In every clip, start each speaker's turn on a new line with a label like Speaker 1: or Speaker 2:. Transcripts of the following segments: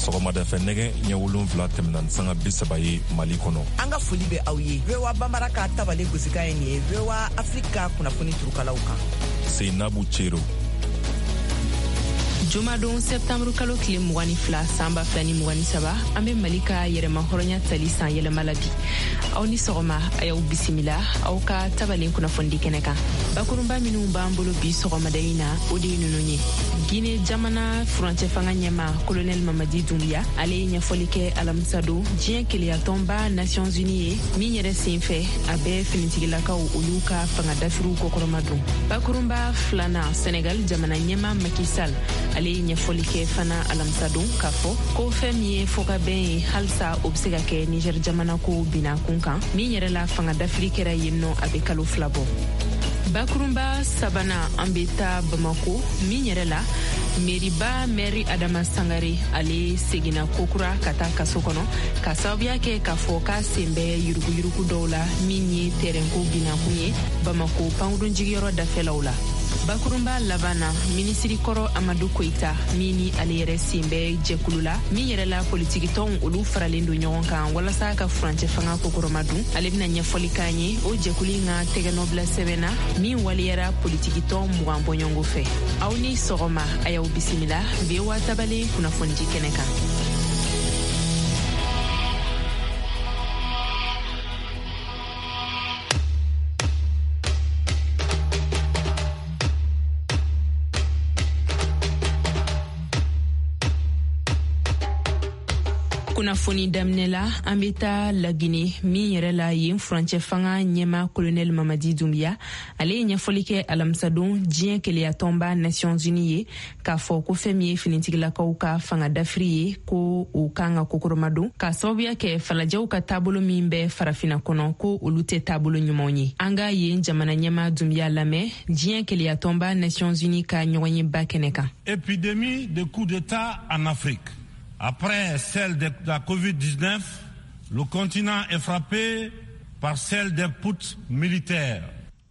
Speaker 1: sɔgɔmada fɛ nɛgɛ ɲɛ 7 tɛmɛna sanga 30 ye Mali kɔnɔ.
Speaker 2: An ka foli bɛ aw ye. VOA Bambara ka tabale gosika ye nin ye. VOA Afrika kunnafoni turukalaw kan.
Speaker 1: Seinabu Cero.
Speaker 3: Jumadon septembre kalo tile 22 sanba 2023 an bɛ Mali ka yɛrɛma hɔrɔnya tali san yɛlɛma la bi. Aw ni sɔgɔma a y'aw bisimila aw ka tabalen kunnafoni kɛnɛ kan. Bakurunba minnu b'an bolo bi sɔgɔmada in na o de ye ninnu ye. Guinée jamana furancɛ fanga ɲɛma Colonel Mamadi Doumbouya ale ye ɲɛfɔli kɛ alamisa don diɲɛ keleyatɔnba Nations Unies ye min yɛrɛ sen fɛ a bɛ finitigilakaw olu ka fanga dafiriw kɔkɔrɔma don. Bakurunba filanan Senegal jamana ɲɛma Macky Sall ale ye ɲɛfɔli kɛ fana alamisa don k'a fɔ ko fɛn min ye fɔ ka bɛn ye halisa o bɛ se ka kɛ Niger jamana ko bina kun kan min yɛrɛ la fanga dafiri kɛra yen nɔ a bɛ kalo 2 bɔ. Bakurunba sabanan an bɛ taa Bamako min yɛrɛ la meriba Mary Adama Sangare ale seginna kokura ka taa kaso kɔnɔ ka sababuya kɛ k'a fɔ k'a sen bɛ yuruguyurugu dɔw la min ye terɛnko binakun ye Bamako pankurun jigiyɔrɔ dafɛlaw la. Bakurunba labana minisiri kɔrɔ Amadou Koita min ni ale yɛrɛ sen bɛ jɛkulu la min yɛrɛ la politiki tɔnw olu faralen don ɲɔgɔn kan walasa ka furancɛ fanga kokɔrɔma dun ale bɛna ɲɛfɔli k'an ye o jɛkulu in ka tɛgɛnɔbila sɛbɛnna min waliyara politiki tɔn 20 bɔɲɔngo fɛ. Aw ni sɔgɔma a y'aw bisimila VOA tabalen kunnafonidi kɛnɛ kan. Kunnafoni daminɛ la an bɛ taa Lagine min yɛrɛ la yen furancɛ fanga ɲɛma Colonel Mamadi Doumbouya ale ye ɲɛfɔli kɛ alamisadon diɲɛ keleyatɔnba Nations Unies ye k'a fɔ ko fɛn min ye finitigilakaw ka fanga dafiri ye ko o kan ka kokɔrɔma don k'a sababuya kɛ falajɛw ka taabolo min bɛ farafina kɔnɔ ko olu tɛ taabolo ɲumanw ye. An ka yen jamana ɲɛma Doumbouya lamɛn diɲɛ keleyatɔnba Nations Unies ka ɲɔgɔnyeba kɛnɛ kan.
Speaker 4: Épidémie de coup d'État en Afrique. Après celle de la Covid-19, le continent est frappé par celle des puts militaires.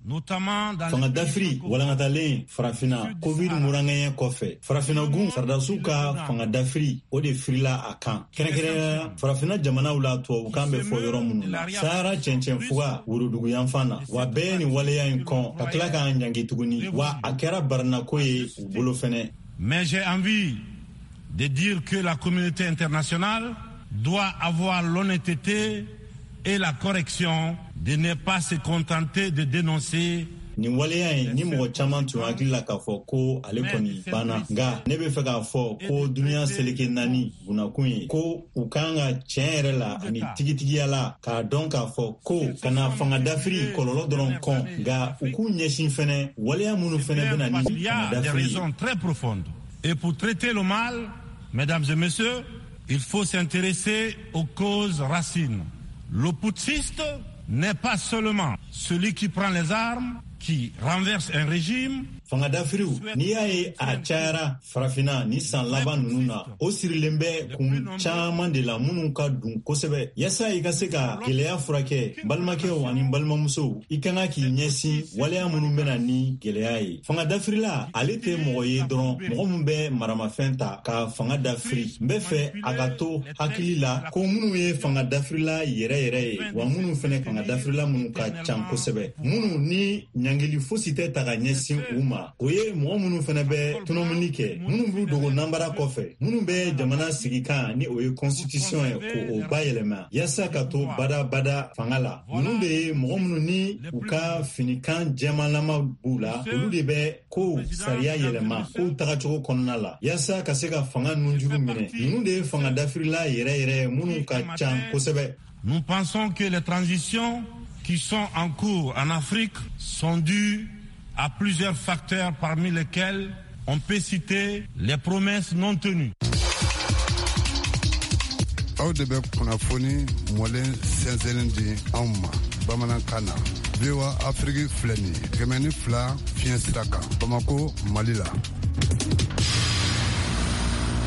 Speaker 5: Fanga dafiri walangataleen farafina covid muranganya kɔfɛ farafina gun sardasiw ka fanga dafiri o de firila a kan kɛrɛnkɛrɛnya farafina jamanaw la tubabukan bɛ fɔ yɔrɔ minnu la sahara cɛncɛn fuga worodugu yanfan na wa bɛɛ ni waleya in kɔn ka tila k'an ɲangi tuguni wa a kɛra baranako ye u bolo fɛnɛ.
Speaker 4: Mais j'ai envie de dire que la communauté internationale doit avoir l'honnêteté et la correction de ne pas se contenter de dénoncer.
Speaker 5: Ni waleya in ni mɔgɔ caman tun hakili la k'a fɔ ko ale kɔni banna nka ne bɛ fɛ k'a fɔ ko duniya seleke naani bunakun ye ko u kan ka tiɲɛ yɛrɛ la ani tigitigiya la k'a dɔn k'a fɔ ko kana fanga dafiri kɔlɔlɔ dɔrɔn kɔn nka u k'u ɲɛsin fɛnɛ waleya minnu fɛnɛ bɛna ni fanga dafiri ye.
Speaker 4: Il y a des raisons très profondes et pour traiter le mal, mesdames et messieurs, il faut s'intéresser aux causes racines. Le putschiste n'est pas seulement celui qui prend les armes, qui renverse un régime.
Speaker 5: Fanga dafiriw n'i y'a ye a cayara farafina ni san laban ninnu na o sirilen bɛ kun caman de la minnu ka dun kosɛbɛ yasa i ka se ka gɛlɛya furakɛ balimakɛw ani balimamusow i kan ka k'i ɲɛsin waleya minnu bɛna ni gɛlɛya ye. Fanga dafirila ale tɛ mɔgɔ ye dɔrɔn mɔgɔ min bɛ maramafɛn ta ka fanga dafiri n bɛ fɛ a ka to hakili la ko minnu ye fanga dafirila yɛrɛ yɛrɛ ye wa minnu fɛnɛ fanga dafirila minnu ka can kosɛbɛ minnu ni ɲangili fosi tɛ ta ka ɲɛsin u ma o ye mɔgɔ minnu fɛnɛ bɛ tunamuni kɛ minnu b'u dogo nanbara kɔfɛ minnu bɛ jamana sigi kan ni o ye constitution ye ko o bayɛlɛma yasa ka to badabada fanga la ninnu de ye mɔgɔ minnu ni u ka finikan jɛmalama b'u la olu de bɛ kow sariya yɛlɛma kow tagacogo kɔnɔna la yasa ka se ka fanga nunjuru minɛ ninnu de ye fanga dafirila yɛrɛ yɛrɛ minnu ka can kosɛbɛ.
Speaker 4: Nous pensons que les transitions qui sont en cours en Afrique sont dues à plusieurs facteurs parmi lesquels on peut citer les promesses non tenues.
Speaker 6: Aw de bɛ kunnafoni mɔlen sɛnsɛnlen di anw ma bamanankan na VOA Afrique filɛ nin ye 102 fiɲɛ sira kan Bamako Mali la.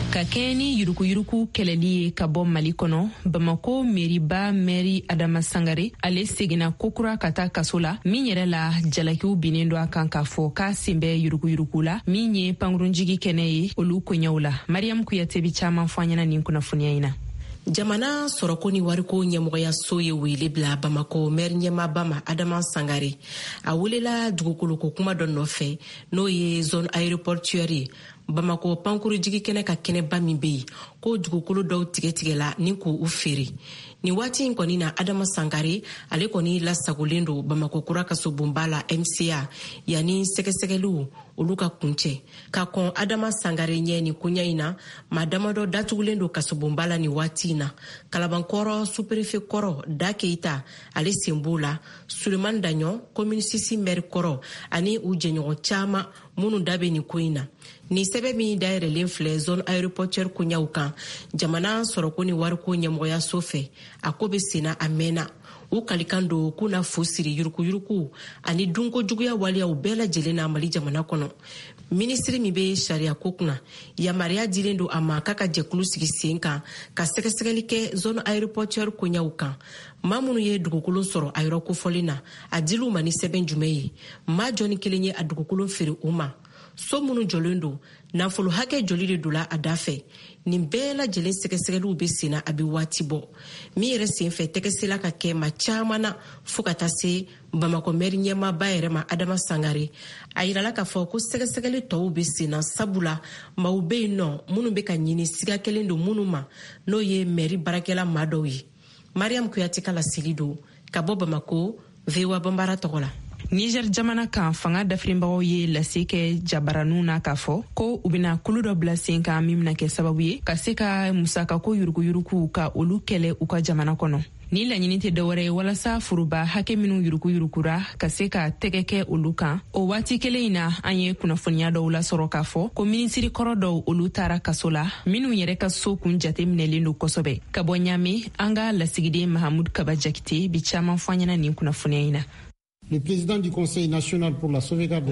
Speaker 3: ka kɛɲɛ ni yurukuyuruku kɛlɛli ye ka bɔ Mali kɔnɔ, Bamako meriba mɛri Adama Sangare ale seginna kokura ka taa kaso la min yɛrɛ la jalakiw binnen don a kan k'a fɔ k'a sen bɛ yurukuyuruku la min ye pankurunjigi kɛnɛ ye olu koɲɛw la. Mariam Kuyate bi caman fɔ an ɲɛna nin kunnafoniya in na.
Speaker 7: Jamana sɔrɔko ni wariko ɲɛmɔgɔyaso ye wele bila Bamako maire ɲɛmaaba ma Adama Sangare. A welela dugukoloko kuma dɔ nɔfɛ n'o ye zone aéroportuaire ye. Bamako pankurunjigi kɛnɛ ka kɛnɛba min bɛ yen ko dugukolo dɔw tigɛtigɛla ni k'u feere. Ni waati in kɔni na Adama Sangare ale kɔni lasagolen do Bamako kura kasobonba la MCA yanni sɛgɛsɛgɛliw olu ka kuncɛ. Ka kɔn Adama Sangare ɲɛ ni koɲa in na maa damadɔ datugulen do kasobonba la ni waati in na. Kalabankɔrɔ sous-préfet kɔrɔ Da Keita ale sen b'o la. Sulemani Daɲɔ commune 6 maire kɔrɔ ani u jɛɲɔgɔn caman minnu da bɛ nin ko in na. Ni sɛbɛn min dayɛlɛlen filɛ zone aéroportuaire koɲaw kan jamana sɔrɔko ni wariko ɲɛmɔgɔyaso fɛ a ko bɛ senna a mɛnna. U kalikan do k'u na fo siri yurukuyuruku ani dunko juguya waliyaw bɛɛ lajɛlen na Mali jamana kɔnɔ. Ministre min bɛ sariya ko kunna yamaruya dilen do a ma k'a ka jɛkulu sigi sen kan ka sɛgɛsɛgɛli kɛ zone aéroportuaire koɲaw kan. Maa minnu ye dugukolo sɔrɔ a yɔrɔ kofɔli na a dil'u ma ni sɛbɛn jumɛn ye? Maa jɔnni kelen ye a dugukolo feere u ma? So minnu jɔlen do nafolo hakɛ joli de dola a da fɛ? Nin bɛɛ lajɛlen sɛgɛsɛgɛliw bɛ senna a bɛ waati bɔ. Min yɛrɛ senfɛ tɛgɛsela ka kɛ maa caman na fo ka taa se Bamako maire ɲɛmaaba yɛrɛ ma Adama Sangare. A yirala k'a fɔ ko sɛgɛsɛgɛli tɔw bɛ senna sabula maaw bɛ yen nɔ minnu bɛ ka ɲini siga kelen do minnu ma n'o ye maire baarakɛla maa dɔw ye. Mariam Kuyate ka laseli do ka bɔ Bamako, VOA Bambara tɔgɔ la.
Speaker 3: Niger jamana kan fanga dafirinbagaw ye lase kɛ jabaranu na k'a fɔ ko u bɛna kulu dɔ bila sen kan min bɛna kɛ sababu ye ka se ka musakako yuruguyuruku ka olu kɛlɛ u ka jamana kɔnɔ. Ni laɲini tɛ dɔwɛrɛ ye walasa furuba hakɛ minnu yuruguyurukura ka se ka tɛgɛ kɛ olu kan. O waati kelen in na an ye kunnafoniya dɔw lasɔrɔ k'a fɔ ko minisiri kɔrɔ dɔw olu taara kaso la minnu yɛrɛ ka so kun jate minɛlen don kosɛbɛ. Ka bɔ Ɲame an ka lasigiden Mahamud Kaba Jakite bi caman fɔ an ɲɛna nin kunnafoniya in na.
Speaker 8: Le président du Conseil national pour la sauvegarde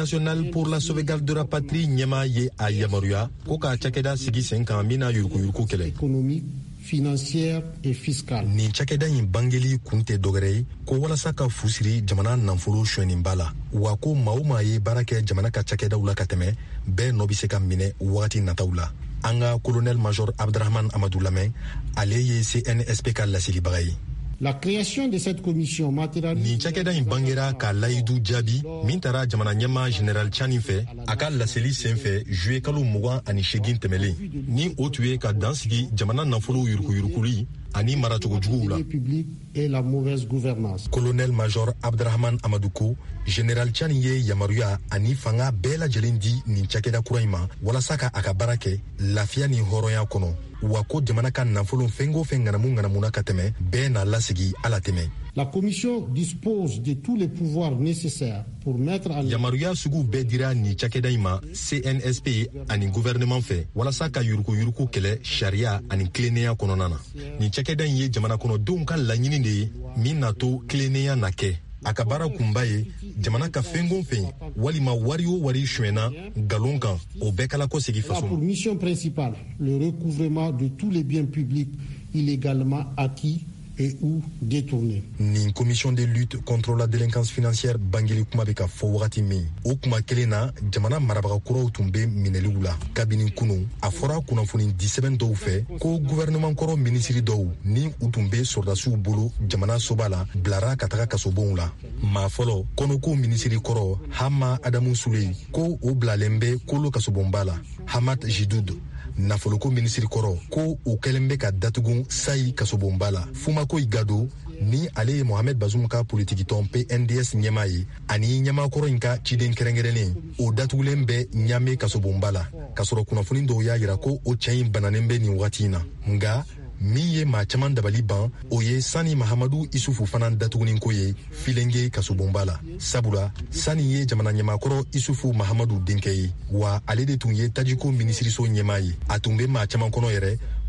Speaker 8: de la patrie ɲɛma ye a yamaruya ko ka cakɛda sigi sen kan min na yuruguyuruku kɛlɛ. Économique, financière et fiscale. Nin cakɛda in bangeli kun tɛ dɔgɛrɛ ye ko walasa ka fu siri jamana nafolo suɲɛninba la wa ko maa o maa ye baara kɛ jamana ka cakɛdaw la ka tɛmɛ bɛɛ nɔ bi se ka minɛ wagati nataw la. An ka colonel major Abdrahman Amadou Lamɛn ale ye CNSP ka laselibaga ye. La création de cette commission matérialise. Ni cakɛda in bangera ka layidu jaabi min tara jamana ɲɛma général Tchani fɛ a ka laseli senfɛ juillet kalo 28 tɛmɛlen ni o tun ye ka dansigi jamana nafolo yurukuyurukuli ani maracogo juguw la. Et la mauvaise gouvernance. Colonel major Abdrahman Amadou ko général Tchani ye yamaruya ani fanga bɛɛ lajɛlen di nin cakɛda kura in ma walasa ka a ka baara kɛ lafiya ni hɔrɔnya kɔnɔ wa ko jamana ka nafolo fɛn o fɛn ŋanamu ka tɛmɛ bɛɛ n'a lasigi ala tɛmɛ. La commission dispose de tous les pouvoirs nécessaires pour mettre en yamaruya sugu bɛɛ dira ni cakɛda in ma CNSP ani gouvernement fɛ walasa ka yurukuyuruku kɛlɛ sariya ani tilennenya kɔnɔna na. Ni cakɛda in ye jamana kɔnɔdenw ka laɲini de ye min na to tilennenya na kɛ. A ka baara kunba ye jamana ka fɛn o fɛn walima wari o wari suɲɛna nkalon kan o bɛɛ kala ko segi faso ma. Pour mission principale le recouvrement de tous les biens publics illégalement acquis et ou détournés. Nin commission de lutte contre la délinquance financière bangeli kuma bɛ ka fɔ wagati min o kuma kelen na jamana marabaga kuraw tun bɛ minɛliw la kabini kunu a fɔra kunnafoni di sɛbɛn dɔw fɛ ko gouvernement kɔrɔ minisiri dɔw ni u tun bɛ sɔrdasiw bolo jamana soba la bilara ka taga kasobonw la. Maa fɔlɔ kɔnɔko minisiri kɔrɔ Hama Adamu Sule ko o bilalen bɛ kolo kasobonba la. Hamad Jidud nafoloko minisiri kɔrɔ ko o kɛlen bɛ ka datugu sayi kasobonba la. Fumako Igado ni ale ye Mohamed Bazoum ka politiki tɔn PNDS ɲɛma ye ani ɲɛmakɔrɔ in ka ciden kɛrɛnkɛrɛnnen o datugulen bɛ Ɲame kasobonba la k'a sɔrɔ kunnafoni dɔw y'a yira ko o cɛ in bananen bɛ nin wagati in na nga min ye maa caman dabali ban o ye sani Mahamadu Isufu fana datugunin ko ye Filenge kasobonba la sabula sani ye jamana ɲɛmakɔrɔ Isufu Mahamadu denkɛ ye wa ale de tun ye tajiko minisiriso ɲɛma ye a tun bɛ maa caman kɔnɔ yɛrɛ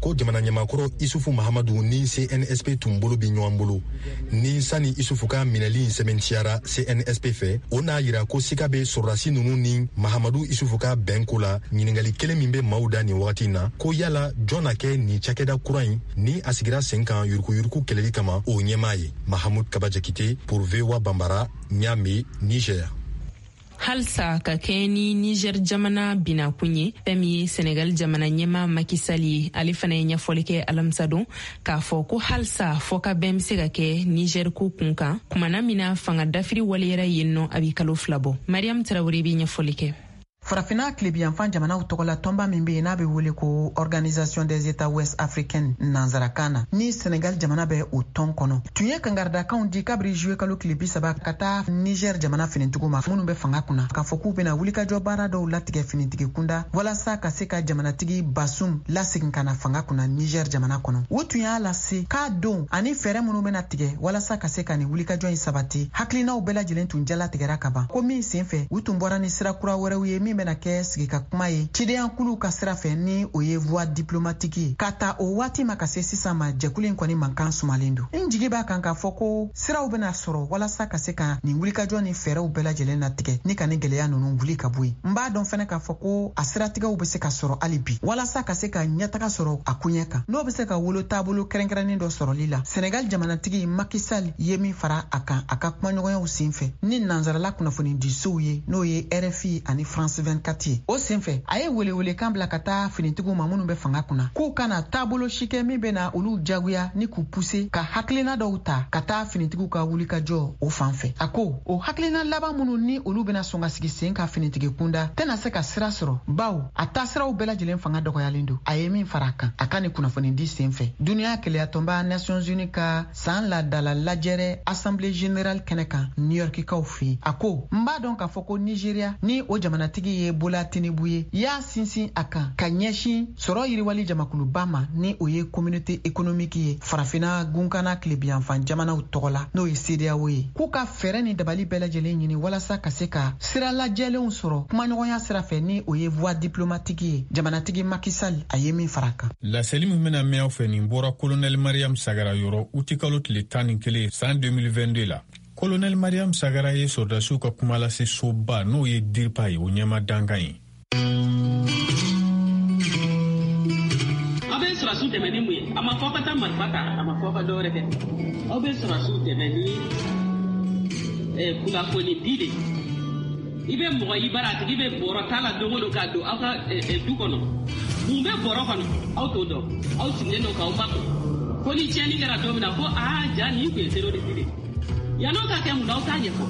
Speaker 8: ko jamana ɲamakɔrɔ isufu mahamadu ni CNSP tun bolo bi ɲɔgɔn bolo ni sani isufu ka minɛli sɛbɛntiyara CNSP fɛ o n'a yira ko sika be sɔrɔdasi nunu ni mahamadu isufu ka bɛnko la ɲiningali kelen min be maaw da nin wagati na ko yala jɔn na kɛ nin cakɛda kura ɲi ni a sigira sen kan yurukuyuruku kɛlɛli kama o ɲɛmaa ye. Mahamud Kabajakite pour VOA Bambara, Niamey, Niger.
Speaker 3: halsa ka kɛ ni Niger jamana binakun ye fɛn min ye Senegal jamana ɲɛma Macky Sall ye ale fana ye ɲɛfɔli kɛ alamisa don k'a fɔ ko halsa fɔ ka bɛn be se ka kɛ Niger ko kun kan kumana mina fanga dafiri waliyara yen nɔ a bi kalo 2 bɔ. Mariam Traoré be ɲɛfɔli kɛ.
Speaker 9: Farafina kilebiyanfan jamanaw tɔgɔla tɔnba min be n'a be wele ko Organisation des États Ouest Africains nanzarakan ni Senegal jamana bɛ o tɔn kɔnɔ. Tun ye kangardakanw di kabiri juwe kalo tile 30 ka taa Niger jamana finitigiw ma minnu bɛ fanga kunna k'a fɔ k'u bɛna wulikajɔ baara dɔw latigɛ finitigi kunda walasa ka se ka jamanatigi Basum lasegin ka na fanga kunna Niger jamana kɔnɔ. O tun y'a lase k'a don ani fɛɛrɛ minnu bɛna tigɛ walasa ka se ka ni wulikajɔ in sabati hakilinaw bɛɛ lajɛlen tun jalatigɛra ka ban ko min senfɛ u tun bɔra ni sira kura wɛrɛw ye min bɛna kɛ sigi ka kuma ye cideyankulu ka sira fɛ ni o ye voie diplomatique ye ka ta o waati ma ka se sisan ma jɛkulu in kɔni mankan sumalen don. N jigi b'a kan k'a fɔ ko siraw bɛna sɔrɔ walasa ka se ka nin wulikajɔ ni fɛɛrɛw bɛɛ lajɛlen natigɛ ni ka ni gɛlɛya ninnu wuli ka bɔ yen. N b'a dɔn fɛnɛ k'a fɔ ko a siratigɛw bɛ se ka sɔrɔ hali bi walasa ka se ka ɲɛtaga sɔrɔ a kuɲɛ kan n'o bɛ se ka wolo taabolo kɛrɛnkɛrɛnnen dɔ sɔrɔli la. Senegal jamanatigi Macky Sall ye min fara a kan a ka kumaɲɔgɔnyaw senfɛ ni nanzarala kunnafoni disow ye n'o ye RFI ani France 24 o senfɛ a ye welewele kan bila ka taa finitigiw ma minnu bɛ fanga kunna k'u kana taabolo si kɛ min bɛna olu jagoya ni k'u puse ka hakilina dɔw ta ka taa finitigiw ka wulikajɔ o fan fɛ. A ko o hakilina laban minnu ni olu bɛna sɔn ka sigi sen ka finitigi kunda tɛna se ka sira sɔrɔ baw a taa siraw bɛɛ lajɛlen fanga dɔgɔyalen don. A ye min fara a kan a ka ni kunnafoni di senfɛ duniya keleyatɔnba Nations Unies ka san ladala lajɛrɛ Assemblée Générale kɛnɛ kan New York kaw fɛ. A ko n b'a dɔn k'a fɔ ko Nigeria ni o jamanatigi ye Bola Tinubu ye y'a sinsin a kan ka ɲɛsin sɔrɔ yiriwali jamakuluba ma ni o ye communauté économique ye farafina gunkana kilebiyanfan jamanaw tɔgɔla n'o ye CEDEAO ye k'u ka fɛɛrɛ ni dabali bɛɛ lajɛlen ɲini walasa ka se ka sira lajɛlenw sɔrɔ kumaɲɔgɔnya sira fɛ ni o ye voie diplomatique ye. Jamanatigi Macky Sall a ye min fara kan.
Speaker 10: Laseli min bɛna mɛn aw fɛ nin bɔra Colonel Mariam Sagara yɔrɔ uti kalo tile 11 san 2022 la. Colonel Mariam Sagara ye sɔrɔdasiw ka kuma lase soba n'o ye DIRPA ye o ɲɛma dankan ye.
Speaker 11: Aw bɛ sɔrɔdasiw dɛmɛ ni mun ye? A ma fɔ ka taa marifa ta, a ma fɔ ka dɔ wɛrɛ kɛ. Aw bɛ sɔrɔdasiw dɛmɛ ni kunnafoni di de. I bɛ mɔgɔ i bara a tigi bɛ bɔrɔ t'a la don o don k'a don aw ka du kɔnɔ. Mun bɛ bɔrɔ kɔnɔ aw t'o dɔn. Aw sigilen don k'aw ba ko ni tiɲɛni kɛra don min na ko ja nin tun ye terroriste de. Yan'aw ka kɛ mun na aw t'a ɲɛfɔ.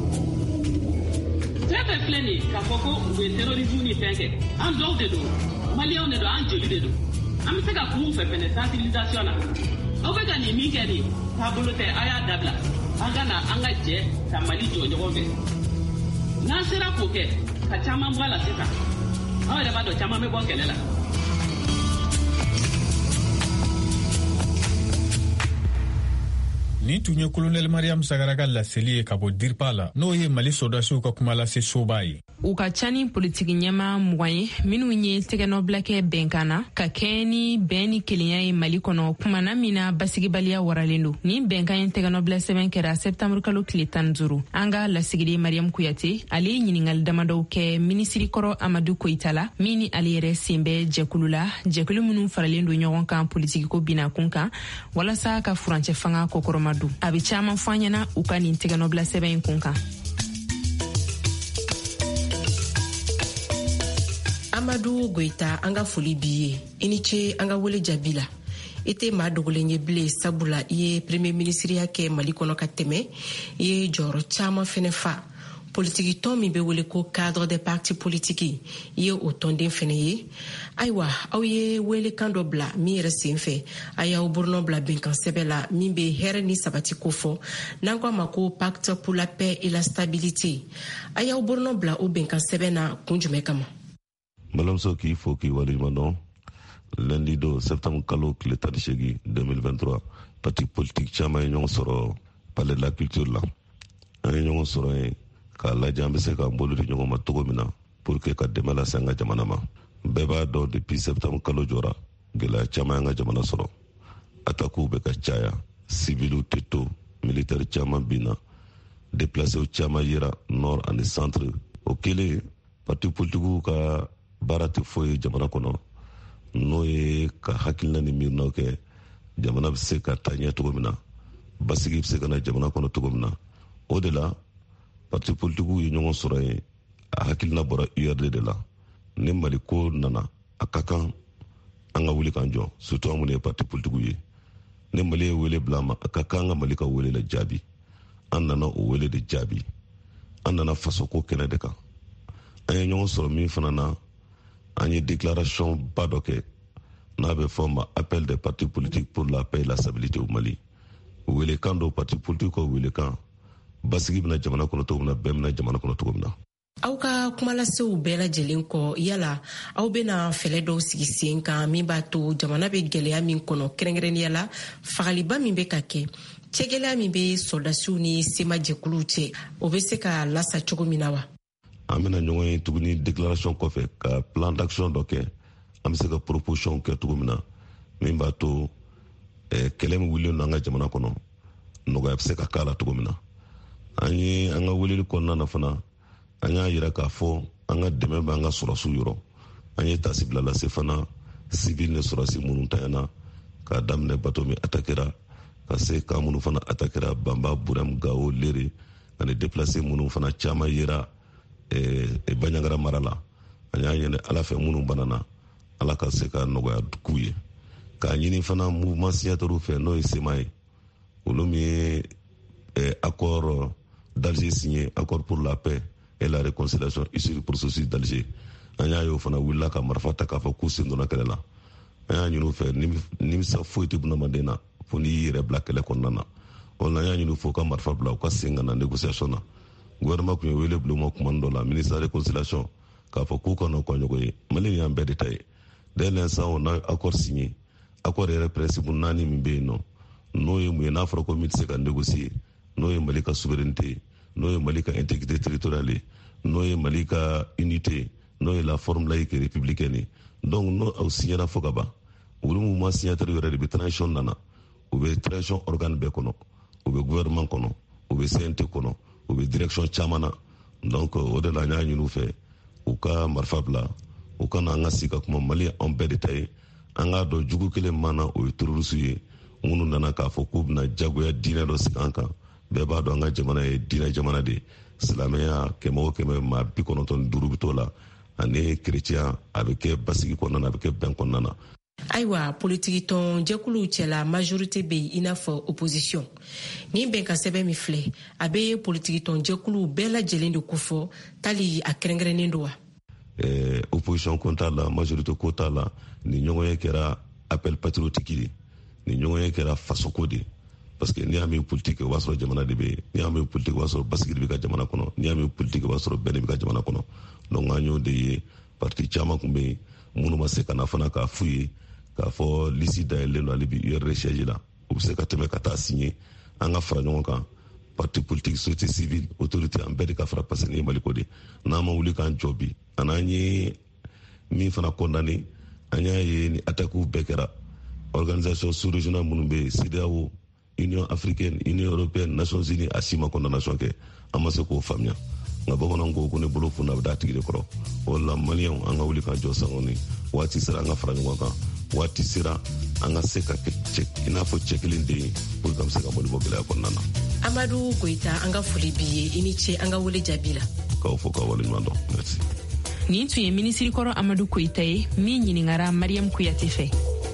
Speaker 11: Fɛn fɛn filɛ nin ye k'a fɔ ko u ye terrorisme ni fɛn kɛ an dɔw de don maliyɛnw de don an joli de don an bɛ se ka kun fɛ fɛnɛ sensibilisation na aw bɛ ka nin min kɛ nin taabolo tɛ a y'a dabila an ka na an ka jɛ ka Mali jɔ ɲɔgɔn fɛ n'an sera k'o kɛ ka caman bɔ a la sisan aw yɛrɛ b'a dɔn caman bɛ bɔ kɛlɛ la.
Speaker 10: Ni tun ye Colonel Mariam Sagara ka laseli ye ka bɔ DIRPA la n'o ye Mali sɔrɔdasiw ka kuma lase soba ye.
Speaker 3: U ka ca ni politiki ɲɛma 20 ye minnu ye tɛgɛnɔbila kɛ bɛnkan na ka kɛ ni bɛn ni kelenya ye Mali kɔnɔ kumana min na basigibaliya waralen don. Ni bɛnkan ye tɛgɛnɔbila sɛbɛn kɛra septembre kalo tile 15 an ka lasigiden Mariam Kuyate ale ye ɲiningali damadɔw kɛ minisiri kɔrɔ Amadu Koyita la min ni ale yɛrɛ sen bɛ jɛkulu la jɛkulu minnu faralen don ɲɔgɔn kan politiki ko binakun kan walasa ka furancɛ fanga kɔkɔrɔma don. A bɛ caman fɔ an ɲɛna u ka nin tɛgɛnɔbila sɛbɛn in kun kan.
Speaker 7: Amadu Goita an ka foli b'i ye i ni ce an ka wele jaabi la i tɛ maa dogolen ye bilen sabula i ye premier ministriya kɛ Mali kɔnɔ ka tɛmɛ i ye jɔyɔrɔ caman fɛnɛ fa politiki tɔn min bɛ wele ko cadre des partis politiques i ye o tɔnden fɛnɛ ye ayiwa aw ye welekan dɔ bila min yɛrɛ sen fɛ a y'aw boronɔ bila bɛnkan sɛbɛn la min bɛ hɛrɛ ni sabati ko fɔ n'an ko a ma ko pacte pour la paix et la stabilité a y'aw boronɔ bila o bɛnkan sɛbɛn na kun jumɛn kama.
Speaker 12: Balamuso k'i fo k'i waleɲuman dɔn lundi do septembre kalo tile 18 2023 parti politique caman ye ɲɔgɔn sɔrɔ palais de la culture la an ye ɲɔgɔn sɔrɔ yen k'a lajɛ an bɛ se k'an bolo di ɲɔgɔn ma cogo min na pour que ka dɛmɛ lase an ka jamana ma bɛɛ b'a dɔn depuis septembre kalo jɔra gɛlɛya caman y'an ka jamana sɔrɔ atakuw bɛ ka caya sibiliw tɛ to militaire caman binna déplacéw caman yera nord ani centre o kelen parti politikiw ka baara tɛ foyi jamana kɔnɔ n'o ye ka hakilina ni miirinaw kɛ jamana bɛ se ka taa ɲɛ cogo min na basigi bɛ se ka na jamana kɔnɔ cogo min na o de la parti politikiw ye ɲɔgɔn sɔrɔ yen a hakilina bɔra URD de la ni Mali ko nana a ka kan an ka wuli k'an jɔ surtout an minnu ye parti politikiw ye ni Mali ye wele bila ma a ka kan an ka Mali ka wele la jaabi an nana o wele de jaabi an nana faso ko kɛnɛ de kan an ye ɲɔgɔn sɔrɔ min fana na an ye déclaration ba dɔ kɛ n'a bɛ fɔ ma appel des partis politiques pour la paix et la stabilité au Mali wele kan dɔ parti politique ko wele kan basigi bɛna jamana kɔnɔ cogo min na bɛɛ bɛna jamana kɔnɔ cogo min na.
Speaker 7: Aw ka kumalasew bɛɛ lajɛlen kɔ yala aw bɛna fɛlɛ dɔw sigi sen kan min b'a to jamana bɛ gɛlɛya min kɔnɔ kɛrɛnkɛrɛnnenya la fagaliba min bɛ ka kɛ cɛgɛlɛya min bɛ sɔrdasiw ni sema jɛkuluw cɛ o bɛ se ka lasa cogo min na wa?
Speaker 12: An bɛna ɲɔgɔn ye tuguni déclaration kɔfɛ ka plan d'action dɔ kɛ an bɛ se ka proposition kɛ cogo min na min b'a to kɛlɛ min wulilen don an ka jamana kɔnɔ nɔgɔya bɛ se ka k'a la cogo min na an ye an ka weleli kɔnɔna na fana an y'a yira k'a fɔ an ka dɛmɛ b'an ka sɔrɔsiw yɔrɔ an ye tasi bila lase fana civil ni sɔrɔsi minnu tanyana k'a daminɛ bato min atakera ka se kan minnu fana atakera Banba Burem Gao Lere ani déplacé minnu fana caman yera Baɲangara mara la an y'a ɲini ala fɛ minnu banana ala ka se ka nɔgɔya k'u ye k'a ɲini fana mouvement signataires fɛ n'o ye sema ye olu min ye accord d'Alger signé accord pour la paix et la réconciliation issu du processus d'Alger an y'a ye o fana wulila ka marifa ta k'a fɔ k'u sen donna kɛlɛ la an y'a ɲini u fɛ nimisa foyi tɛ bunadamaden na fo n'i y'i yɛrɛ bila kɛlɛ kɔnɔna na o la an y'a ɲini u fɛ u ka marifa bila u ka sen ka na négociation na gouvernement tun ye wele bila u ma kuma dɔ la ministre de la réconciliation k'a fɔ k'u kana kɔ ɲɔgɔn ye Mali y'an bɛɛ de ta ye dès l'instant on a accord signé accord yɛrɛ principe 4 min bɛ yen nɔ n'o ye mun ye n'a fɔra ko min tɛ se ka négocier n'o ye Mali ka souveraineté n'o ye Mali ka intégrité territoriale n'o ye Mali ka unité n'o ye la forme laïque républicaine donc n'o aw signera fo ka ban olu mouvement signataire yɛrɛ de bɛ transition nana u bɛ transition organe bɛɛ kɔnɔ u bɛ gouvernement kɔnɔ u bɛ CNT kɔnɔ u bɛ direction caman na donc o de la n y'a ɲini u fɛ u ka marifa bila u ka na an ka sigi ka kuma Mali an bɛɛ de ta ye an k'a dɔn jugu kelen min na o ye terroriste ye minnu nana k'a fɔ k'u bɛna jagoya diinɛ dɔ sigi an kan bɛɛ b'a dɔn an ka jamana ye diinɛ jamana de ye silamɛya 100 maa 95 bɛ t'o la ani chrétien a bɛ kɛ basigi kɔnɔna na a bɛ kɛ bɛn kɔnɔna na.
Speaker 7: Ayiwa politiki tɔn jɛkuluw cɛla majorité bɛ yen i n'a fɔ opposition nin bɛn ka sɛbɛn min filɛ a bɛ politiki tɔn jɛkuluw bɛɛ lajɛlen de kofɔ tali a kɛrɛnkɛrɛnnen don wa?
Speaker 12: Opposition ko t'a la majorité ko t'a la ni ɲɔgɔnye kɛra appel patriotique de ni ɲɔgɔnye kɛra fasoko de parce que n'i y'a mɛn politique o b'a sɔrɔ jamana de bɛ yen n'i y'a mɛn politique o b'a sɔrɔ basigi de bɛ ka jamana kɔnɔ n'i y'a mɛn politique o b'a sɔrɔ bɛn de bɛ ka jamana kɔnɔ donc an y'o de ye parti caman tun bɛ yen minnu ma se ka na fana k'a f'u ye k'a fɔ liste dayɛlɛlen don ale bi URD siège la u bɛ se ka tɛmɛ ka taa signer an ka fara ɲɔgɔn kan parti politique société civile autorité an bɛɛ de ka fara parce que nin ye Mali ko de n'an ma wuli k'an jɔ bi an'an ye min fana condamné an y'a ye ni attaques bɛɛ kɛra organisation sous-régionale minnu bɛ yen CEDEAO Union africaine Union européenne Nations unies a si ma condamnation kɛ an ma se k'o faamuya nka bamananw ko ne bolo funna a bɛ d'a tigi de kɔrɔ o la maliyɛnw an ka wuli k'an jɔ sangɔni waati sera an ka fara ɲɔgɔn kan waati sera an ka se ka kɛ i n'a fɔ cɛ kelen den ye pour que an bɛ se ka bɔ gɛlɛya kɔnɔna na.
Speaker 7: Amadu Goita an ka foli b'i ye i ni ce an ka wele jaabi la.
Speaker 12: K'aw fɔ k'aw waleɲuman dɔn merci.
Speaker 3: Nin tun ye minisiri kɔrɔ Amadu Koyita ye min ɲiningara Mariam Kuyate fɛ.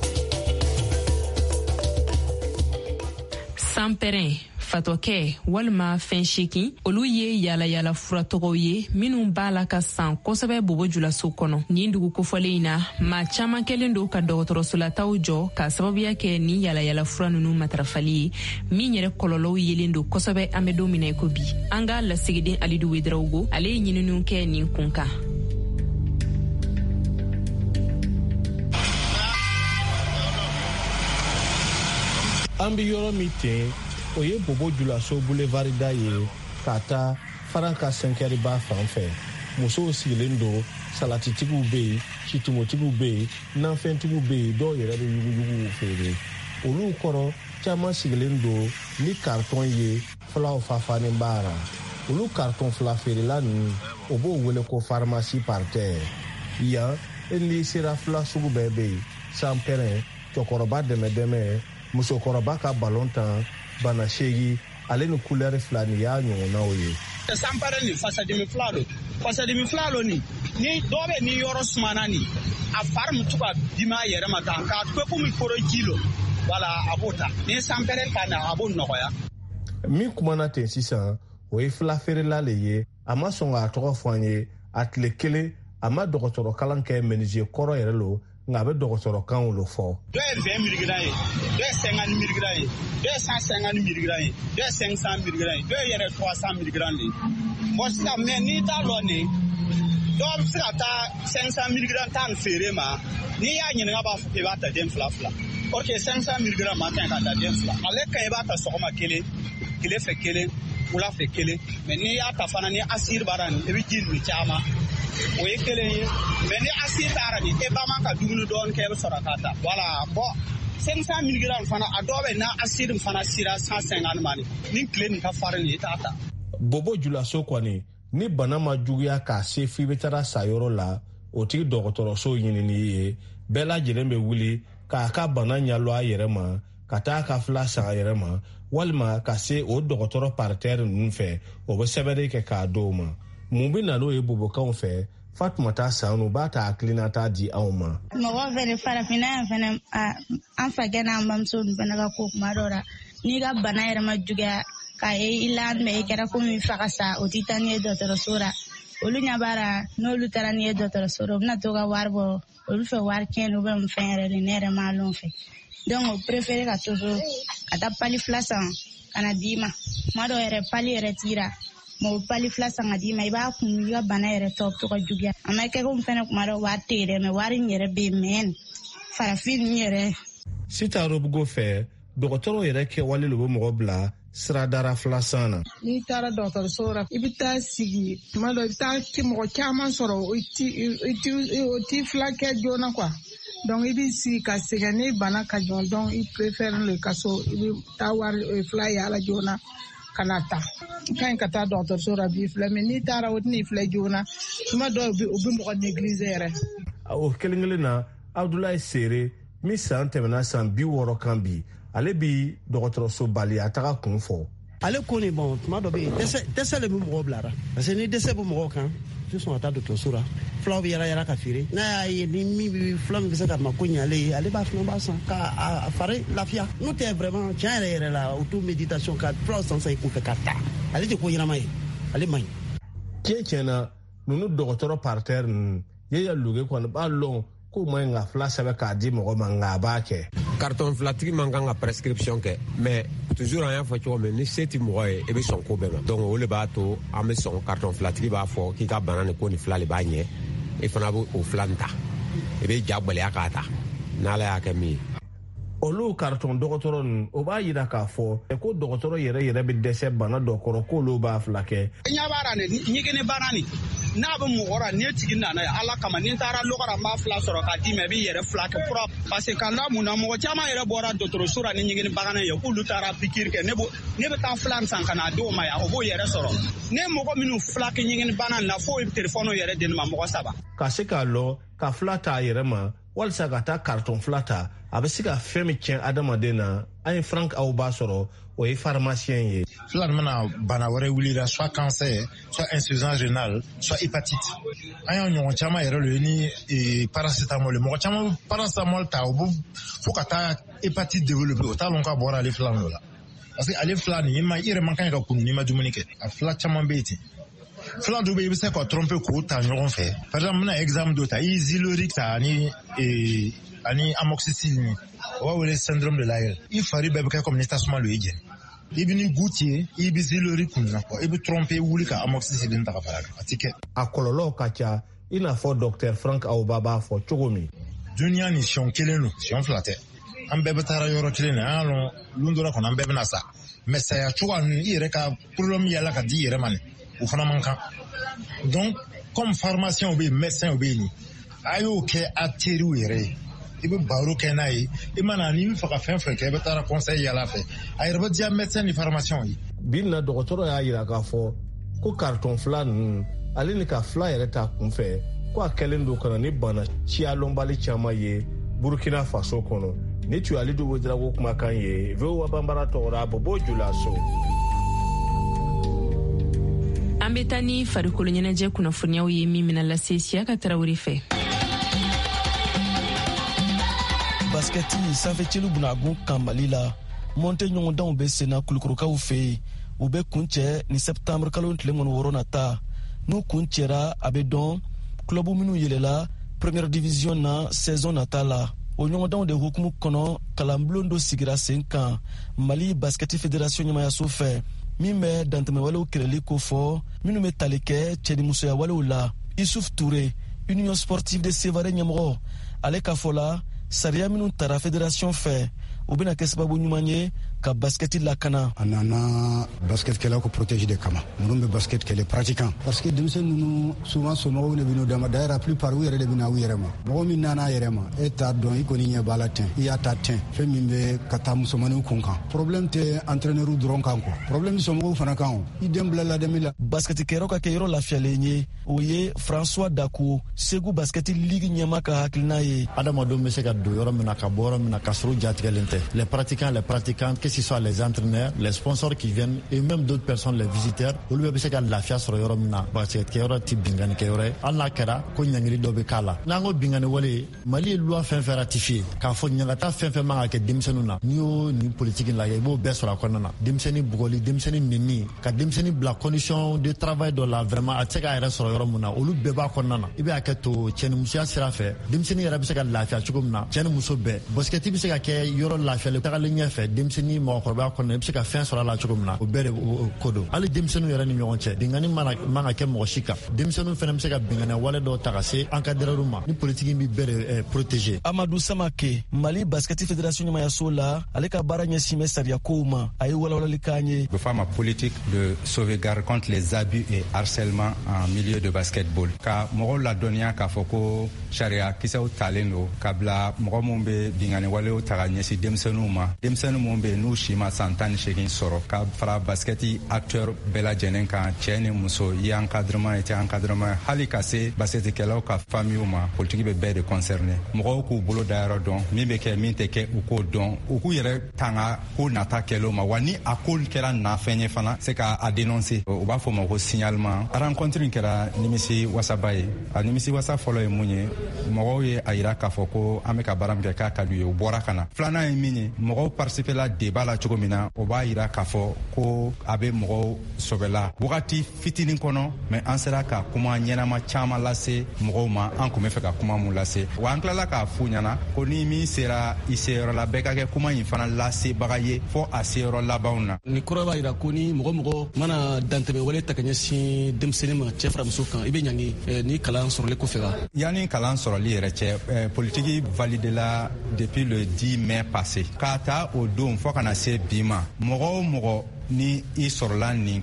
Speaker 3: Sanpɛrɛn fatɔkɛ walima fɛn sekin olu ye yaala fura tɔgɔw ye minnu b'a la ka san kosɛbɛ bobo julaso kɔnɔ nin dugu kofɔlen in na maa caman kɛlen don ka dɔgɔtɔrɔsolataw jɔ ka sababuya kɛ nin yaala fura nunu matarafali ye min yɛrɛ kɔlɔlɔw yelen don kosɛbɛ an bɛ don min na ko bi an ka lasigiden Alidu Wederawogo ale ye ɲininiw kɛ nin kun kan.
Speaker 8: An bɛ yɔrɔ min ten o ye Bobo Julaso boulevard da ye ka taa Faranka Senkɛriba fan fɛ musow sigilen don salatitigiw bɛ yen situmotigiw bɛ yen nanfɛntigiw bɛ yen dɔw yɛrɛ bɛ yuguyugu feere olu kɔrɔ caman sigilen don ni kartɔn ye fulaw fafani baara olu kartɔn fila feerela ninnu o b'o wele ko pharmacie parterre yan n'i sera fila sugu bɛɛ bɛ yen sanpɛrɛn cɛkɔrɔba dɛmɛdɛmɛ musokɔrɔba ka balon tan bana seegi ale ni kulɛri fila nin y'a ɲɔgɔnnaw ye.
Speaker 13: sanpɛrɛn ni fasadimi fila lo ni dɔw bɛ ni yɔrɔ sumana ni a fari min to ka dimi a yɛrɛ ma tan k'a to komi koro ji lo wala a b'o ta ni sanpɛrɛn ka na a b'o nɔgɔya.
Speaker 8: min kumana ten sisan o ye fila feerela le ye a ma sɔn k'a tɔgɔ fɔ an ye a tile kelen a ma dɔgɔtɔrɔ kalan kɛ menuisier kɔrɔ yɛrɛ lo nka a bɛ dɔgɔtɔrɔ kan wolo fɔ.
Speaker 13: dɔ ye 20 miligram ye dɔ ye 50 miligram ye dɔ ye 150 miligram ye dɔ ye 500 miligram ye dɔ ye yɛrɛ 300 miligram de bon sisan mais n'i t'a lɔ nin dɔw bɛ se ka taa 500 miligram ta nin feere ma n'i y'a ɲininka b'a fɔ k'i b'a ta den fila ok 500 miligram ma kan ka ta den fila ale kan i b'a ta sɔgɔma kelen tile fɛ kelen wula fɛ kelen mais n'i y'a ta fana ni asir b'ara nin i bɛ ji min caman o ye kelen ye mais ni asir taara nin e ba man ka dumuni dɔɔni kɛ i bɛ sɔrɔ k'a ta voilà bon 500 miligram fana a dɔw bɛ na asir fana sira 150 ma ni tile nin ka farin nin i t'a ta.
Speaker 8: bobo julaso kɔni ni bana ma juguya k'a se f'i bɛ taga sayɔrɔ la o tigi dɔgɔtɔrɔso ɲinini ye bɛɛ lajɛlen bɛ wuli k'a ka bana ɲɛlɔ a yɛrɛ ma ka taa ka fila san a yɛrɛ ma walima ka se o dɔgɔtɔrɔ parterre ninnu fɛ o bɛ sɛbɛnni kɛ k'a d'o ma mun bɛ na n'o ye bobokanw fɛ Fatumata Sanu b'a ta hakilinata di anw ma.
Speaker 14: mɔgɔ fɛnɛ farafinna yan fɛnɛ an fakɛ n'an bamuso ninnu fɛnɛ ka ko kuma dɔ la n'i ka bana yɛrɛ ma juguya k'a ye i la mɛ i kɛra komi fa ka sa o t'i taa n'i ye dɔgɔtɔrɔso la olu ɲɛ b'ara n'olu taara n'i ye dɔgɔtɔrɔso la u bɛna to ka wari bɔ olu fɛ wari kɛn u bɛ mun fɛn yɛrɛ de ne yɛrɛ m'a lɔn fɛ donc o préféré ka to so ka taa pali fila san ka na d'i ma kuma dɔ yɛrɛ pali yɛrɛ tira mɛ o pali fila san ka d'i ma i b'a kun i ka bana yɛrɛ tɔ bɛ to ka juguya a ma kɛ komi fɛnɛ kuma dɔ wari tɛ yen dɛ mɛ wari in yɛrɛ bɛ yen mɛ farafin ninnu yɛrɛ.
Speaker 8: Sita Robugo fɛ dɔgɔtɔrɔ yɛrɛ kɛwale lo bɛ mɔgɔ bila siradara filasan na.
Speaker 15: N'i taara dɔgɔtɔrɔso la i bɛ taa sigi tuma dɔ i bɛ taa mɔgɔ caman sɔrɔ o ti fila kɛ joona quoi donc i bɛ sigi ka sɛgɛn ni bana ka jɔn donc i préfère le ka so i bɛ taa wari fila yaala joona ka na ta i ka ɲi ka taa dɔgɔtɔrɔso la b'i filɛ mais n'i taara o tɛn'i filɛ joona tuma dɔw u bɛ mɔgɔ négliger yɛrɛ.
Speaker 8: O kelen kelen na Abdoulaye Sere min san tɛmɛna san 60 kan bi ale bi dɔgɔtɔrɔso bali a taga kun fɔ.
Speaker 16: Ale ko ni bon tuma dɔ bɛ yen dɛsɛ de bɛ mɔgɔw bilara parce que ni dɛsɛ bɛ mɔgɔw kan tɛ sɔn ka taa dɔgɔtɔrɔso la fulaw bɛ yala ka feere n'a y'a ye ni min bɛ fula min bɛ se ka ma ko ɲale ye ale b'a fana b'a san k'a fari lafiya n'o tɛ vraiment tiɲɛ yɛrɛ la o to méditation ka fulaw san i kun fɛ ka taa ale tɛ ko ɲɛnama ye ale man ɲi.
Speaker 8: tiɲɛ na ninnu dɔgɔtɔrɔ parterre ninnu Yaya Luge kɔni b'a lɔn ko ma ɲi ka fila sɛbɛn k'a di mɔgɔ ma nka a b'a kɛ.
Speaker 17: Carton filatigi man kan ka prescription kɛ mais toujours an y'a fɔ cogo min ni se ti mɔgɔ ye i bɛ sɔn ko bɛɛ ma donc o de b'a to an bɛ sɔn carton filatigi b'a fɔ k'i ka bana ni ko ni fila de b'a ɲɛ i fana bɛ o fila nin ta i bɛ ja gbɛlɛya k'a ta n'ala y'a kɛ min ye.
Speaker 8: olu carton dɔgɔtɔrɔ ninnu o b'a yira k'a fɔ ko dɔgɔtɔrɔ yɛrɛ bɛ dɛsɛ bana dɔ kɔrɔ k'olu b'a fila kɛ.
Speaker 13: ɲɛ b'ara ni ɲɛgɛnɛ bana ni n'a bɛ mɔgɔ la ni tigi nana ye ala kama ni taara lɔgɔra n b'a fila sɔrɔ k'a d'i ma i b'i yɛrɛ fila kɛ fura parce que ka da mun na mɔgɔ caman yɛrɛ bɔra dɔgɔtɔrɔso la ni ɲɛgɛnɛ bana ye k'olu taara pikiri kɛ ne bɛ taa fila san ka na d'o ma yan o b'o yɛrɛ sɔrɔ ne mɔgɔ minnu fila kɛ ɲɛgɛnɛ bana na fo telefɔni yɛrɛ di ne ma mɔgɔ 3.
Speaker 8: ka se k'a lɔ ka fila ta a yɛrɛ ma walisa ka taa carton fila ta a bɛ se ka fɛn min tiɲɛ adamaden na an ye Frank Awba sɔrɔ o ye pharmacien ye.
Speaker 18: Fila mana bana wɛrɛ wulila soit cancer soit insuffisance rénale soit hépatite an y'a ɲɔgɔn caman yɛrɛ lo ye ni paracétamol ye mɔgɔ caman paracétamol ta o bɛ fo ka taa hépatite développer o t'a lɔn k'a bɔra ale fila ninnu la parce que ale fila nin i yɛrɛ man kan ka kunu n'i ma dumuni kɛ a fila caman bɛ yen ten. Fila dɔ bɛ yen i bɛ se ka tromper k'o ta ɲɔgɔn fɛ par exemple n bɛna exemple dɔ ta i ye Ziloric ta ani amoxicilline o b'a wele syndrome de Lyell i fari bɛɛ bɛ kɛ comme ni tasuma lo i jɛni i bɛ ni goutte ye i bɛ Ziloric kun na i bɛ tromper wuli ka amoxicilline ta ka fara kan a ti kɛ.
Speaker 8: a kɔlɔlɔw ka ca i n'a fɔ Dr Frank Awba b'a fɔ cogo min.
Speaker 18: duniya ni siyɛn kelen don siyɛn fila tɛ an bɛɛ bɛ taara yɔrɔ kelen na an y'a lɔn don dɔ la kɔni an bɛɛ bɛna sa mais saya cogoya ninnu i yɛrɛ ka problème yala ka di i yɛrɛ ma nin o fana man kan donc comme pharmacien bɛ yen médecin bɛ yen nin a y'o kɛ a teriw yɛrɛ ye i bɛ baro kɛ n'a ye i mana n'i bɛ fɛ ka fɛn fɛn kɛ i bɛ taa conseil yala fɛ a yɛrɛ bɛ diya médecin ni pharmacien ye.
Speaker 8: bi na dɔgɔtɔrɔ y'a jira k'a fɔ ko carton fila ninnu ale ni ka fila yɛrɛ ta kunfɛ ko a kɛlen don ka na ni bana ciyalɔnbali caman ye Burkina Faso kɔnɔ. Ni tu ali Dogo Drago kumakan ye VOA Bambara tɔgɔra Bobo Julaso.
Speaker 3: An bɛ taa ni farikolo ɲɛnajɛ kunnafoniyaw ye min mina lase Siyaka Tarawele fɛ.
Speaker 19: Basketi sanfɛcilu bunagun kan Mali la monte ɲɔgɔndanw bɛ senna kulukorokaw fɛ yen u bɛ kun cɛ ni septembre kalo tile kɔnɔ wɔɔrɔ nata n'u kun cɛra a bɛ dɔn club minnu yɛlɛla première division na saison nata la o ɲɔgɔndanw de hukumu kɔnɔ kalanbulon dɔ sigira sen kan Mali basketi fédération ɲɛmayaso fɛ min bɛ dantɛmɛwalew kɛlɛli ko fɔ minnu bɛ tali kɛ cɛnimusoya walew la. Issouf Touré Union sportive de Sévaré ɲɛmɔgɔ ale ka fɔ la sariya minnu tara fédération fɛ o bɛna kɛ sababu ɲuman ye ka basketi lakana.
Speaker 20: A nana basketkɛlaw ko protéger de kama minnu bɛ basket kɛ les pratiquants parce que denmisɛnnin ninnu souvent somɔgɔw de bɛ n'u dama d'ailleurs la plupart u yɛrɛ de bɛ na u yɛrɛ ma mɔgɔ min nana a yɛrɛ ma e t'a dɔn i kɔni ɲɛ b'a la ten i y'a ta ten fɛn min bɛ ka taa musomaninw kun kan problème tɛ entraîneur dɔrɔn kan quoi problème somɔgɔw fana kan o i den bila ladami la.
Speaker 19: Basketikɛyɔrɔ ka kɛ yɔrɔ lafiyalen ye o ye François Dako Segu basketi ligue ɲɛma ka hakilina ye.
Speaker 21: Adamadenw bɛ se ka don yɔrɔ min na ka bɔ yɔrɔ min na ka sɔrɔ jatigɛlen tɛ les pratiquants que ce soit les entraîneurs les sponsors qui viennent et même d'autres personnes les visiteurs olu bɛ se ka lafiya sɔrɔ yɔrɔ min na basketkɛyɔrɔ tɛ bingani kɛyɔrɔ ye hali n'a kɛra ko ɲangili dɔ bɛ k'a la n'an ko bingani wale Mali ye loi fɛn fɛn ratifié k'a fɔ ɲangata fɛn fɛn man ka kɛ denmisɛnninw na n'i y'o nin politique lajɛ i b'o bɛɛ sɔrɔ a kɔnɔna na denmisɛnnin bugɔli denmisɛnnin nɛni ka denmisɛnnin bila condition de travail dɔ la vraiment a tɛ se k'a yɛrɛ sɔrɔ yɔrɔ min na olu bɛɛ b'a kɔnɔna na i bɛ hakɛ to cɛnimusoya sira fɛ denmisɛnnin yɛrɛ bɛ se ka lafiya cogo min na cɛ ni muso bɛɛ basketi bɛ se ka kɛ yɔrɔ lafiyalen tagalen ɲɛfɛ denmisɛnnin mɔgɔkɔrɔbaya kɔnɔ i bɛ se ka fɛn sɔrɔ a la cogo min na o bɛɛ de ko don hali denmisɛnninw yɛrɛ ni ɲɔgɔn cɛ bingani man ka kɛ mɔgɔ si kan denmisɛnninw fana bɛ se ka bingani wale dɔw ta ka se encadreurs ma ni politique bɛ bɛɛ de protéger.
Speaker 19: Amadou Samake Mali basketi fédération ɲɛmayaso la ale ka baara ɲɛsin bɛ sariya kow ma a ye walawalali k'an ye.
Speaker 22: bɛ fɔ a ma politique de sauvegarde contre les abus et harcèlement en milieu de basketball ka mɔgɔw ladɔnniya k'a fɔ ko sariya kisɛw talen don ka bila mɔgɔ minnu bɛ bingani walew ta ka ɲɛsin denmisɛnninw ma denmisɛnnin minnu bɛ n'u si ma san 18 sɔrɔ ka fara basketi acteur bɛɛ lajɛlen kan cɛ ni muso i encadrement i tɛ encadrement hali ka se basketikɛlaw ka famille ma politique bɛ bɛɛ de concerné mɔgɔw k'u bolo da yɔrɔ dɔn min bɛ kɛ min tɛ kɛ u k'o dɔn u k'u yɛrɛ tanga ko nata kɛlɛw ma wa ni a ko kɛra nafɛn ye fana se ka a dénoncer u b'a fɔ o ma ko signalement rencontre in kɛra nimisi wasaba ye a nimisi wasa fɔlɔ ye mun ye mɔgɔw ye a yira k'a fɔ ko an bɛ ka baara min kɛ k'a ka d'u ye u bɔra ka na filanan ye min ye mɔgɔw participer la débat la cogo min na o b'a yira k'a fɔ ko a bɛ mɔgɔw sɔbɛla wagati fitinin kɔnɔ mɛ an sera ka kuma ɲɛnama caman lase mɔgɔw ma an kun bɛ fɛ ka kuma mun lase wa an tilala k'a f'u ɲɛna ko ni min sera i seyɔrɔ la bɛɛ ka kɛ kuma in fana lasebaga ye fɔ a seyɔrɔ labanw na.
Speaker 19: Ni kɔrɔ b'a yira ko ni mɔgɔ mana dantɛmɛ wale ta ka ɲɛsin denmisɛnnin ma cɛ fara muso kan i bɛ ɲangi ni kalan sɔrɔli kɔfɛ wa. yanni kalan sɔrɔli yɛrɛ cɛ politique validela depuis le 10 mai passé k'a ta o don fɔ kana se bi ma mɔgɔ o mɔgɔ ni i sɔrɔla nin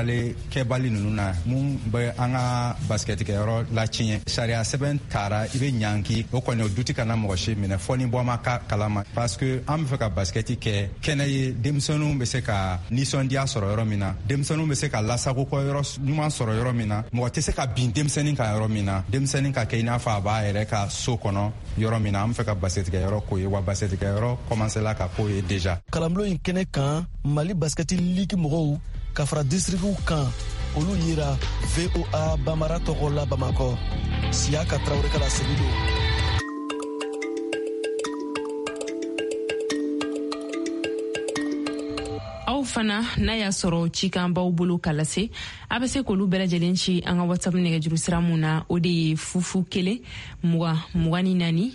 Speaker 19: kɛbali ninnu na mun bɛ an ka basketikɛyɔrɔ latiɲɛ sariya sɛbɛn taara i bɛ ɲangi o kɔni o duti kana mɔgɔ si minɛ fɔ ni bɔ ma ka kalama parce que an bɛ fɛ ka basketi kɛ kɛnɛ ye denmisɛnninw bɛ se ka nisɔndiya sɔrɔ yɔrɔ min na denmisɛnninw bɛ se ka lasagoko yɔrɔ ɲuman sɔrɔ yɔrɔ min na mɔgɔ tɛ se ka bin denmisɛnnin kan yɔrɔ min na denmisɛnnin ka kɛ i n'a fɔ a b'a yɛrɛ ka so kɔnɔ yɔrɔ min na an bɛ fɛ ka basketikɛyɔrɔ k'o ye wa basketikɛyɔrɔ commencera ka k'o ye déjà. kalanbulon in kɛnɛ kan Mali basketi ligue mɔgɔw ka fara districtw kan olu yira VOA Bambara tɔgɔ la Bamakɔ Siyaka Tarawele ka laseli don.
Speaker 3: aw fana n'a y'a sɔrɔ cikan b'aw bolo ka lase a bɛ se k'olu bɛɛ lajɛlen ci an ka WhatsApp nɛgɛjuru sira mun na o de ye 01 20 24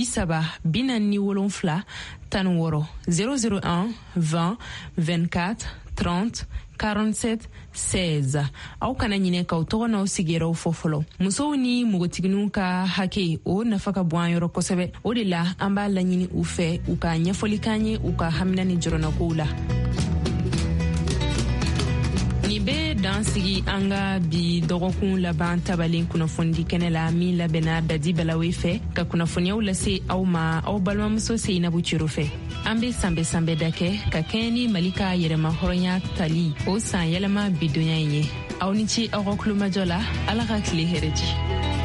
Speaker 3: 47 16 001 20 24 30 47 16 aw kana ɲinɛ k'aw tɔgɔ n'aw sigiyɔrɔw fɔ fɔlɔ musow ni npogotigininw ka hakɛ o nafa ka bon an yɔrɔ kosɛbɛ o de la an b'a laɲini u fɛ u ka ɲɛfɔli k'an ye u ka hamina ni jɔrɔnakow la. Ni be dan sigi anga bi dɔgɔkun laban tabalen kunnafoni kɛnɛ la min labɛnna Dadi Balawe fɛ ka kunnafoniyaw lase aw ma aw balimamuso Seinabu Ciro fɛ. An be sanbɛ da kɛ ka kɛɲɛ ni Mali ka yɛrɛma hɔrɔnya tali o san yɛlɛma bidonya ye. Aw ni ci aw ka kulomajɔ la, Ala ka tile hɛrɛ di.